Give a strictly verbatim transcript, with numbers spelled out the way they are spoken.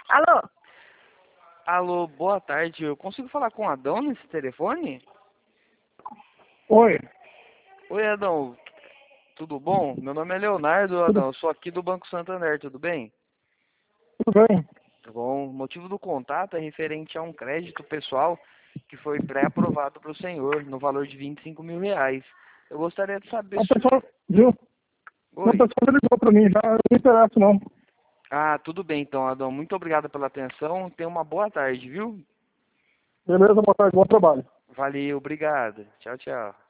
Alô? Alô, boa tarde. Eu consigo falar com o Adão nesse telefone? Oi, Oi, Adão. Tudo bom? Meu nome é Leonardo, tudo, Adão. Eu sou aqui do Banco Santander, tudo bem? tudo bem? Tá bom. O motivo do contato é referente a um crédito pessoal que foi pré-aprovado para o senhor, no valor de vinte e cinco mil reais. Eu gostaria de saber A se... pessoa, viu? Uma Oi. pessoa já ligou pra mim, já eu não me interesso não. Ah, tudo bem então, Adão. Muito obrigado pela atenção. Tenha uma boa tarde, viu? Beleza, boa tarde, bom trabalho. Valeu, obrigado. Tchau, tchau.